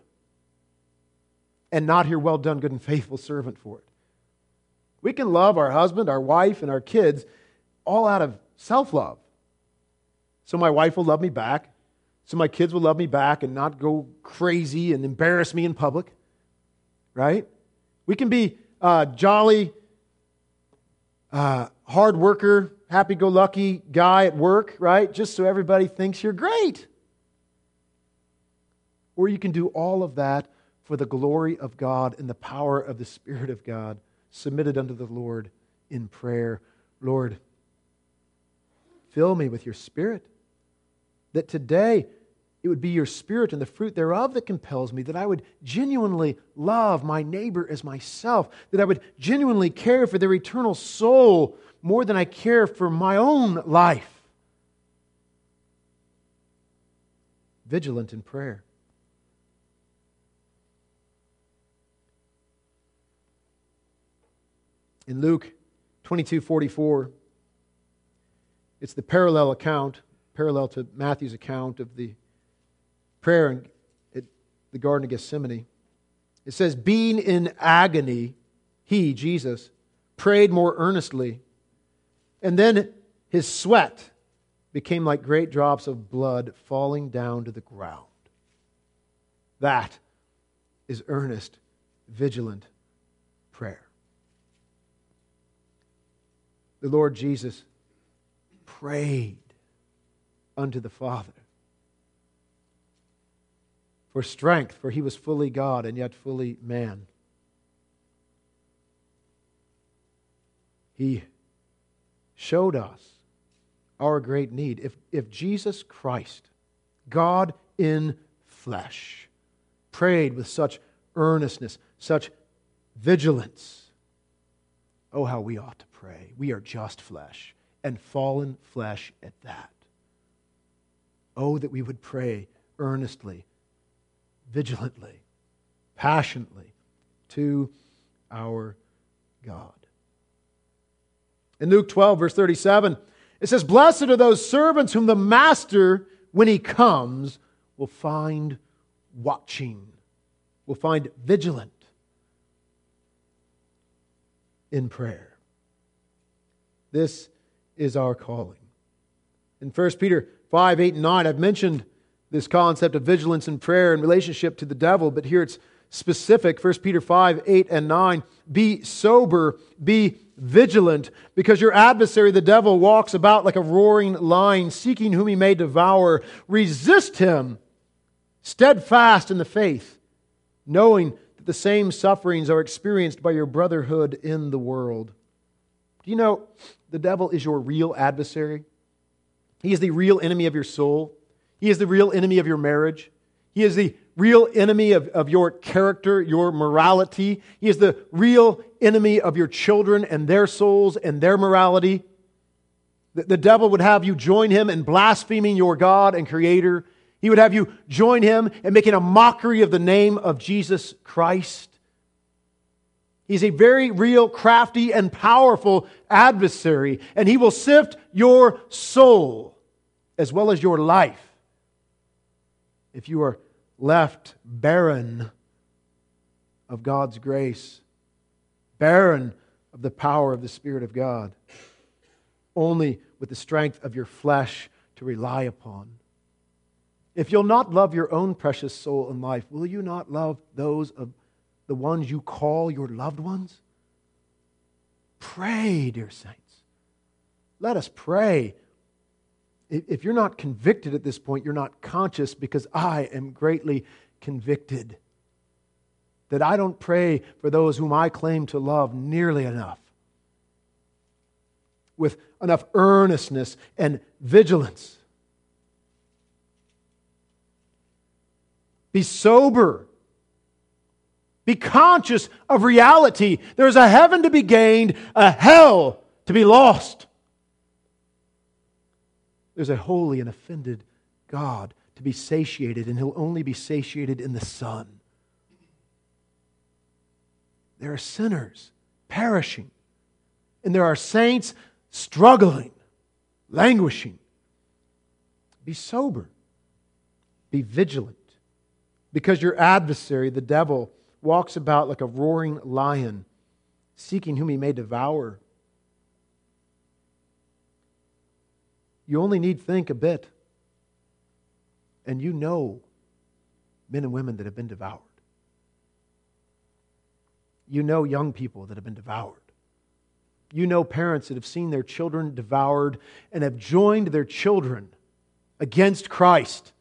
and not hear, "Well done, good and faithful servant," for it. We can love our husband, our wife, and our kids all out of self-love. So my wife will love me back. So my kids will love me back and not go crazy and embarrass me in public. Right? We can be jolly, hard worker, happy-go-lucky guy at work, right? Just so everybody thinks you're great. Or you can do all of that for the glory of God and the power of the Spirit of God, submitted unto the Lord in prayer. Lord, fill me with your Spirit, that today it would be your Spirit and the fruit thereof that compels me, that I would genuinely love my neighbor as myself, that I would genuinely care for their eternal soul more than I care for my own life. Vigilant in prayer. In Luke 22:44, it's the parallel account, parallel to Matthew's account of the prayer at the Garden of Gethsemane. It says, "Being in agony, He," Jesus, "prayed more earnestly, and then His sweat became like great drops of blood falling down to the ground." That is earnest, vigilant prayer. The Lord Jesus prayed unto the Father for strength, for He was fully God and yet fully man. He showed us our great need. If Jesus Christ, God in flesh, prayed with such earnestness, such vigilance, oh, how we ought to pray. We are just flesh, and fallen flesh at that. Oh, that we would pray earnestly, vigilantly, passionately to our God. In Luke 12, verse 37, it says, "Blessed are those servants whom the master, when he comes, will find watching," will find vigilant in prayer. This is our calling. In 1 Peter 5, 8, and 9, I've mentioned this concept of vigilance in prayer in relationship to the devil, but here it's specific. 1 Peter 5, 8, and 9. "Be sober, be vigilant, because your adversary, the devil, walks about like a roaring lion, seeking whom he may devour. Resist him, steadfast in the faith, knowing that the same sufferings are experienced by your brotherhood in the world." Do you know the devil is your real adversary? He is the real enemy of your soul. He is the real enemy of your marriage. He is the real enemy of your character, your morality. He is the real enemy of your children and their souls and their morality. The devil would have you join him in blaspheming your God and Creator. He would have you join him in making a mockery of the name of Jesus Christ. He's a very real, crafty, and powerful adversary, and he will sift your soul as well as your life if you are left barren of God's grace, barren of the power of the Spirit of God, only with the strength of your flesh to rely upon. If you'll not love your own precious soul and life, will you not love those of the ones you call your loved ones? Pray, dear saints. Let us pray. If you're not convicted at this point, you're not conscious, because I am greatly convicted that I don't pray for those whom I claim to love nearly enough, with enough earnestness and vigilance. Be sober. Be conscious of reality. There's a heaven to be gained, a hell to be lost. There's a holy and offended God to be satiated, and He'll only be satiated in the Son. There are sinners perishing, and there are saints struggling, languishing. Be sober. Be vigilant, because your adversary, the devil, walks about like a roaring lion, seeking whom he may devour. You only need think a bit, and you know men and women that have been devoured. You know young people that have been devoured. You know parents that have seen their children devoured and have joined their children against Christ.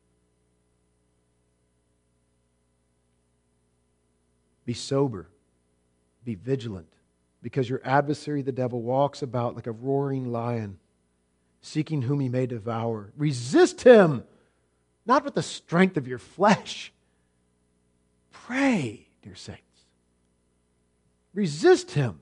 Be sober. Be vigilant, because your adversary, the devil, walks about like a roaring lion, seeking whom he may devour. Resist him, not with the strength of your flesh. Pray, dear saints. Resist him.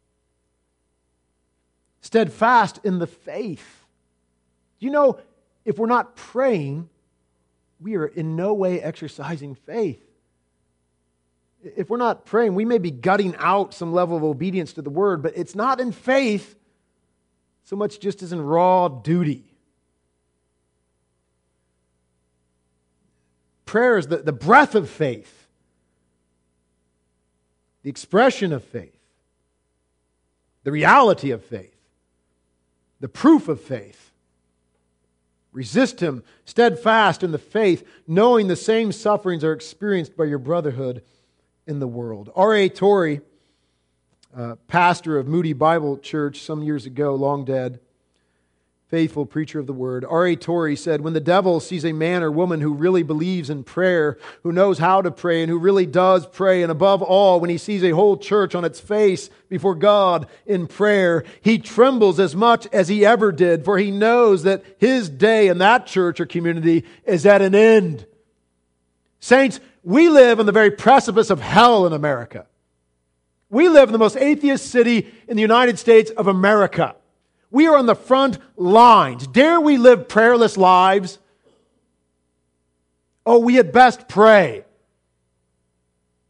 Steadfast in the faith. You know, if we're not praying, we are in no way exercising faith. If we're not praying, we may be gutting out some level of obedience to the Word, but it's not in faith so much just as in raw duty. Prayer is the breath of faith, the expression of faith, the reality of faith, the proof of faith. Resist him, steadfast in the faith, knowing the same sufferings are experienced by your brotherhood in the world. R.A. Torrey, pastor of Moody Bible Church some years ago, long dead, faithful preacher of the Word. R.A. Torrey said, when the devil sees a man or woman who really believes in prayer, who knows how to pray, and who really does pray, and above all, when he sees a whole church on its face before God in prayer, he trembles as much as he ever did, for he knows that his day in that church or community is at an end. Saints, we live on the very precipice of hell in America. We live in the most atheist city in the United States of America. We are on the front lines. Dare we live prayerless lives? Oh, we had best pray.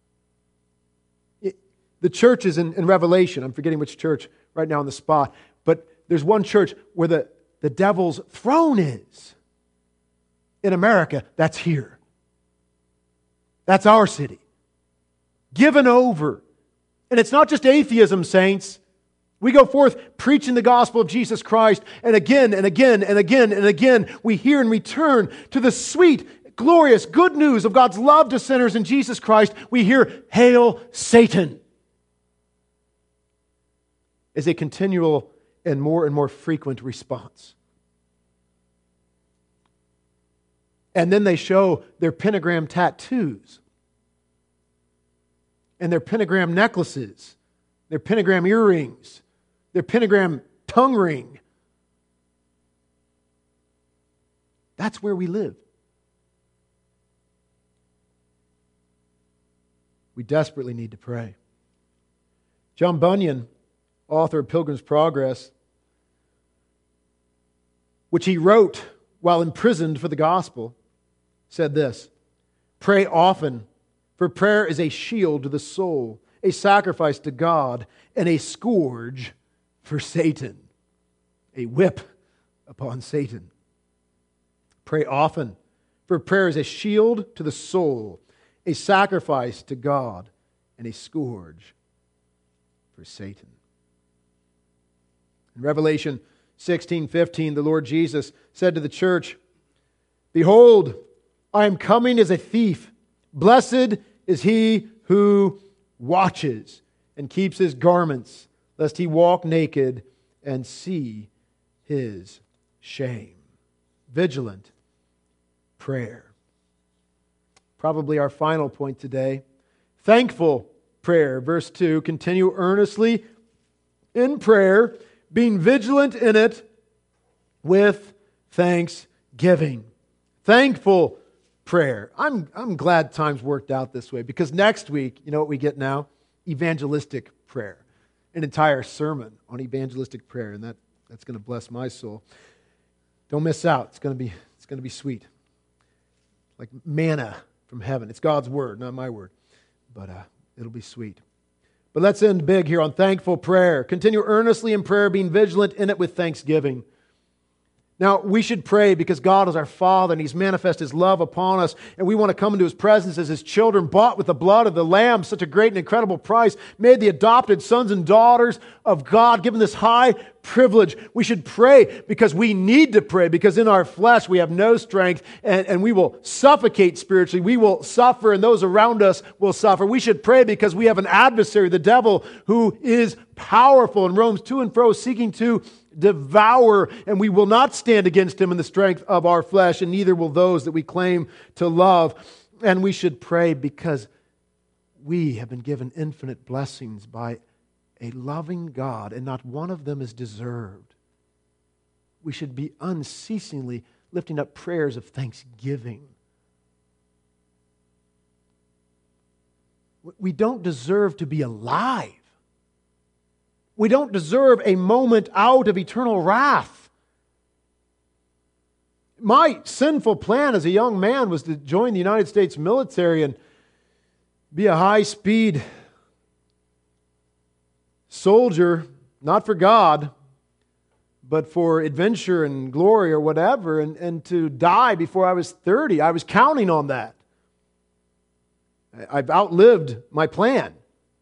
The churches in Revelation, I'm forgetting which church right now on the spot, but there's one church where the devil's throne is. In America, that's here. That's our city. Given over. And it's not just atheism, saints. We go forth preaching the gospel of Jesus Christ, and again and again and again and again, we hear and return to the sweet, glorious, good news of God's love to sinners in Jesus Christ. We hear, "Hail Satan," as a continual and more frequent response. And then they show their pentagram tattoos and their pentagram necklaces, their pentagram earrings, their pentagram tongue ring. That's where we live. We desperately need to pray. John Bunyan, author of Pilgrim's Progress, which he wrote while imprisoned for the gospel, said this: "Pray often, for prayer is a shield to the soul, a sacrifice to God, and a scourge for Satan." A whip upon Satan. Pray often, for prayer is a shield to the soul, a sacrifice to God, and a scourge for Satan. In Revelation 16:15, the Lord Jesus said to the church, "Behold, I am coming as a thief. Blessed is he who watches and keeps his garments, lest he walk naked and see his shame." Vigilant prayer. Probably our final point today. Thankful prayer. Verse 2, continue earnestly in prayer, being vigilant in it with thanksgiving. Thankful prayer. I'm glad times worked out this way, because next week, you know what we get now? Evangelistic prayer. An entire sermon on evangelistic prayer, and that's going to bless my soul. Don't miss out. It's going to be sweet. Like manna from heaven. It's God's word, not my word. But it'll be sweet. But let's end big here on thankful prayer. Continue earnestly in prayer, being vigilant in it with thanksgiving. Now, we should pray because God is our Father and He's manifest His love upon us, and we want to come into His presence as His children, bought with the blood of the Lamb, such a great and incredible price, made the adopted sons and daughters of God, given this high privilege. We should pray because we need to pray, because in our flesh we have no strength, and we will suffocate spiritually. We will suffer, and those around us will suffer. We should pray because we have an adversary, the devil, who is powerful and roams to and fro, seeking to devour, and we will not stand against him in the strength of our flesh, and neither will those that we claim to love. And we should pray because we have been given infinite blessings by a loving God, and not one of them is deserved. We should be unceasingly lifting up prayers of thanksgiving. We don't deserve to be alive. We don't deserve a moment out of eternal wrath. My sinful plan as a young man was to join the United States military and be a high-speed soldier, not for God, but for adventure and glory or whatever, and to die before I was 30. I was counting on that. I've outlived my plan.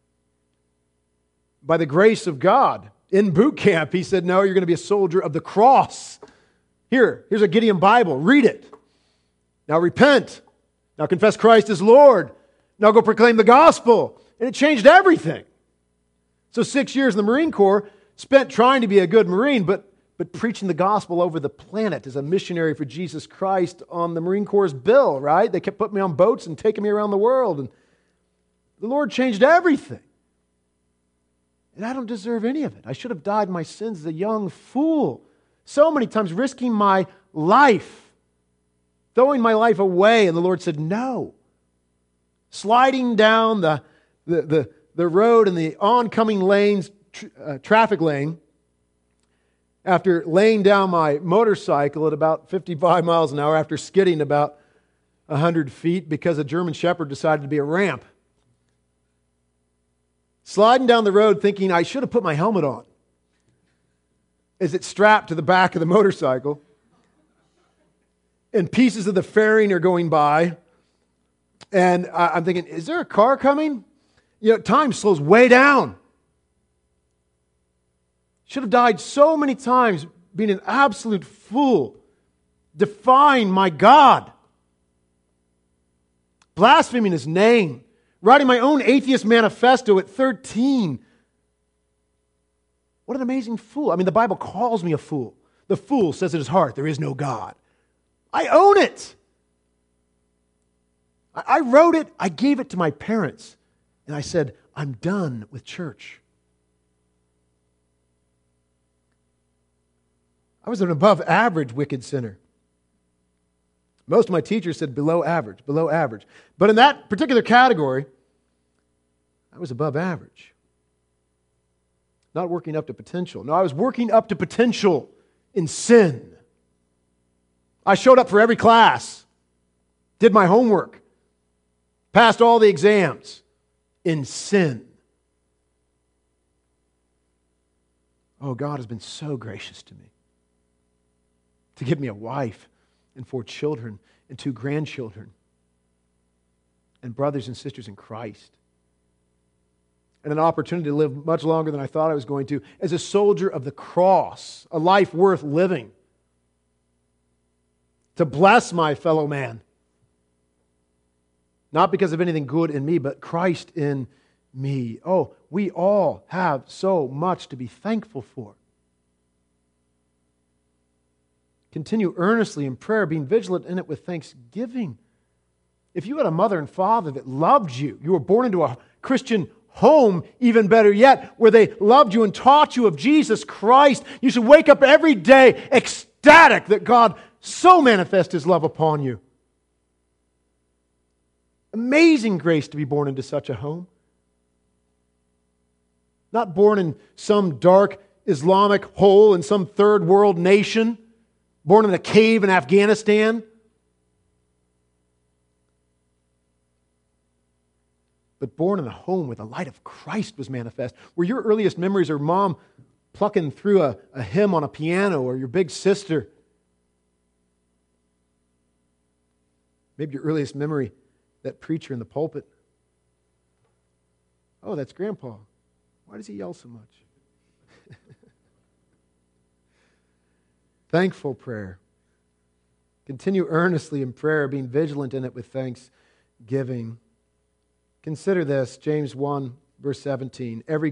By the grace of God, in boot camp, He said, no, you're going to be a soldier of the cross. Here's a Gideon Bible. Read it. Now repent. Now confess Christ as Lord. Now go proclaim the gospel. And it changed everything. So 6 years in the Marine Corps, spent trying to be a good Marine, but preaching the gospel over the planet as a missionary for Jesus Christ on the Marine Corps' bill, right? They kept putting me on boats and taking me around the world. And the Lord changed everything. And I don't deserve any of it. I should have died in my sins as a young fool. So many times risking my life, throwing my life away. And the Lord said, no. Sliding down the road in the oncoming lanes, traffic lane, after laying down my motorcycle at about 55 miles an hour, after skidding about 100 feet because a German Shepherd decided to be a ramp. sliding down the road thinking I should have put my helmet on as it's strapped to the back of the motorcycle. And pieces of the fairing are going by. And I'm thinking, is there a car coming? Time slows way down. Should have died so many times being an absolute fool. Defying my God. Blaspheming His name. Writing my own atheist manifesto at 13. What an amazing fool. I mean, the Bible calls me a fool. The fool says in his heart, there is no God. I own it. I wrote it. I gave it to my parents. And I said, I'm done with church. I was an above average wicked sinner. Most of my teachers said below average, below average. But in that particular category, I was above average. Not working up to potential. No, I was working up to potential in sin. I showed up for every class, did my homework, passed all the exams in sin. Oh, God has been so gracious to me to give me a wife and 4 children and 2 grandchildren and brothers and sisters in Christ. And an opportunity to live much longer than I thought I was going to as a soldier of the cross, a life worth living. To bless my fellow man. Not because of anything good in me, but Christ in me. Oh, we all have so much to be thankful for. Continue earnestly in prayer, being vigilant in it with thanksgiving. If you had a mother and father that loved you, you were born into a Christian home, even better yet, where they loved you and taught you of Jesus Christ, you should wake up every day ecstatic that God so manifest His love upon you. Amazing grace to be born into such a home. Not born in some dark Islamic hole in some third world nation, born in a cave in Afghanistan. But born in a home where the light of Christ was manifest, where your earliest memories are mom plucking through a hymn on a piano, or your big sister. Maybe your earliest memory, that preacher in the pulpit. Oh, that's Grandpa. Why does he yell so much? Thankful prayer. Continue earnestly in prayer, being vigilant in it with thanksgiving. Consider this, James 1, verse 17. Every,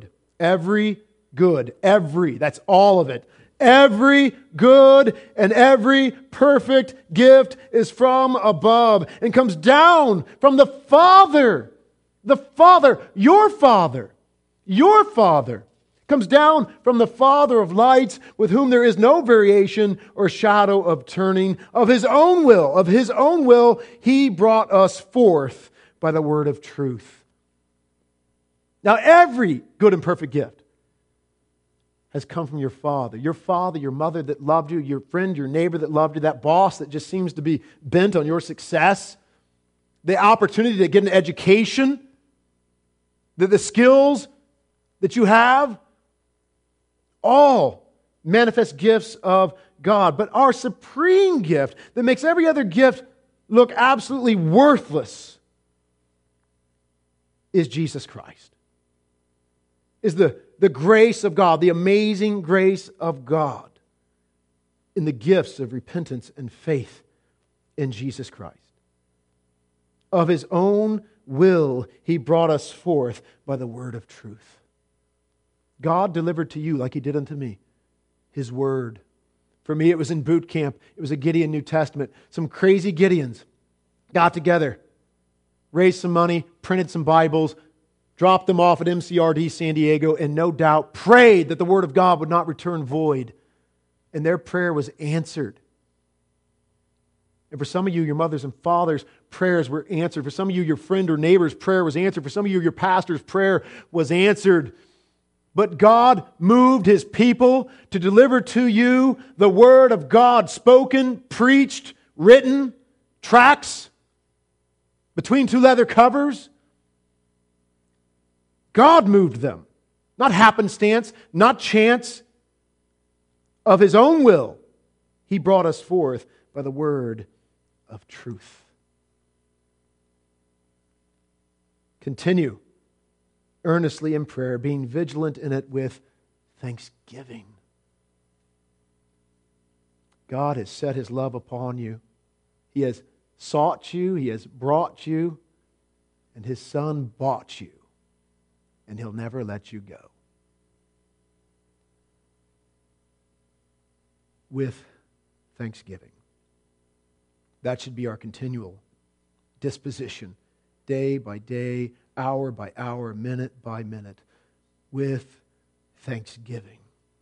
that's all of it. Every good and every perfect gift is from above and comes down from the Father. The Father, your Father, comes down from the Father of lights, with whom there is no variation or shadow of turning. Of His own will, He brought us forth by the word of truth. Now, every good and perfect gift has come from your father, your mother that loved you, your friend, your neighbor that loved you, that boss that just seems to be bent on your success, the opportunity to get an education, the skills that you have, all manifest gifts of God. But our supreme gift that makes every other gift look absolutely worthless is Jesus Christ. Is the grace of God, the amazing grace of God in the gifts of repentance and faith in Jesus Christ. Of His own will, He brought us forth by the word of truth. God delivered to you, like He did unto me, His word. For me, it was in boot camp. It was a Gideon New Testament. Some crazy Gideons got together, raised some money, printed some Bibles, dropped them off at MCRD San Diego, and no doubt prayed that the Word of God would not return void. And their prayer was answered. And for some of you, your mothers and fathers' prayers were answered. For some of you, your friend or neighbor's prayer was answered. For some of you, your pastor's prayer was answered. But God moved His people to deliver to you the Word of God, spoken, preached, written, tracts, between 2 leather covers. God moved them. Not happenstance, not chance. Of His own will, He brought us forth by the word of truth. Continue earnestly in prayer, being vigilant in it with thanksgiving. God has set His love upon you. He has sought you. He has brought you. And His Son bought you. And He'll never let you go. With thanksgiving. That should be our continual disposition, day by day, hour by hour, minute by minute, with thanksgiving.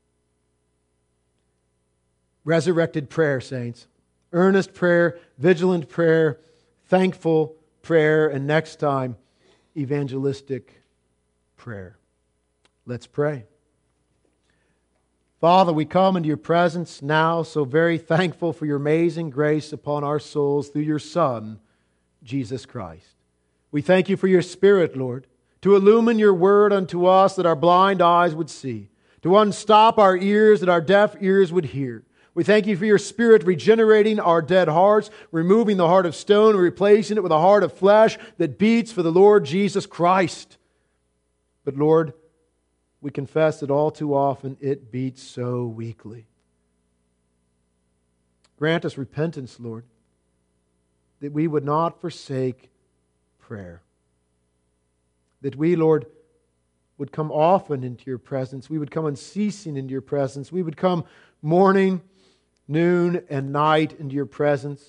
Resurrected prayer, saints. Earnest prayer, vigilant prayer, thankful prayer, and next time, evangelistic prayer. Let's pray. Father, we come into your presence now, so very thankful for your amazing grace upon our souls through your Son, Jesus Christ. We thank you for your Spirit, Lord, to illumine your word unto us that our blind eyes would see, to unstop our ears that our deaf ears would hear. We thank you for your Spirit regenerating our dead hearts, removing the heart of stone and replacing it with a heart of flesh that beats for the Lord Jesus Christ. But Lord, we confess that all too often it beats so weakly. Grant us repentance, Lord, that we would not forsake prayer. That we, Lord, would come often into your presence. We would come unceasing into your presence. We would come morning, noon, and night into your presence.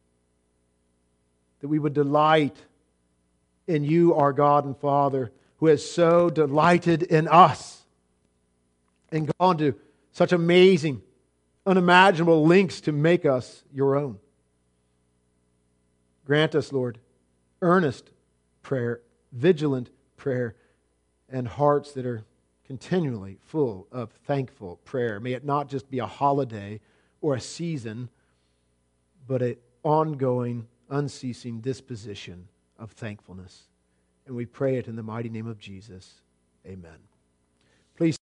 That we would delight in you, our God and Father, who has so delighted in us and gone to such amazing, unimaginable lengths to make us your own. Grant us, Lord, earnest prayer, vigilant prayer, and hearts that are continually full of thankful prayer. May it not just be a holiday or a season, but an ongoing, unceasing disposition of thankfulness. And we pray it in the mighty name of Jesus. Amen.